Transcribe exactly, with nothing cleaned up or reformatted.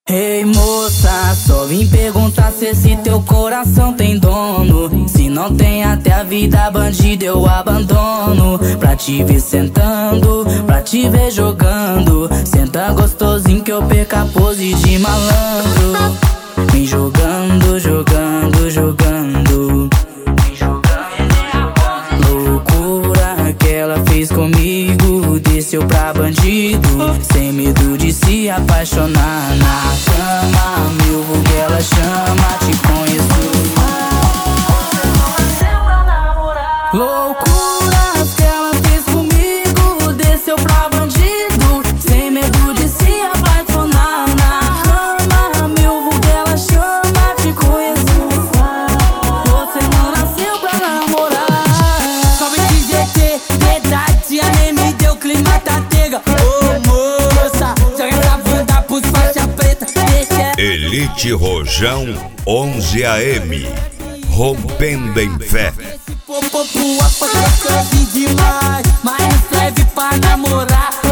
Ei moça, só vim perguntar se esse teu coração tem dono. Se não tem, até a vida bandida eu abandono. Pra te ver sentando, pra te ver jogando. Senta gostosinho que eu perca a pose de malandro. Vem jogando, jogando, jogando. Loucura que ela fez comigo, desceu pra bandido, sem medo de se apaixonar. Na cama, meu vulgo ela chama, te conheço. Loucuras que ela fez comigo, desceu pra bandido, sem medo de se apaixonar. Na cama, meu vulgo ela chama, te conheço. Você não nasceu pra namorar. Só vem dizer que verdade, a nem me deu clima tá tega. Ô moça, joga essa bunda pros faixa preta, deixa. Elite Rojão onze A M, rompendo em fé. Esse popô pro apa, leve demais, mas leve pra namorar.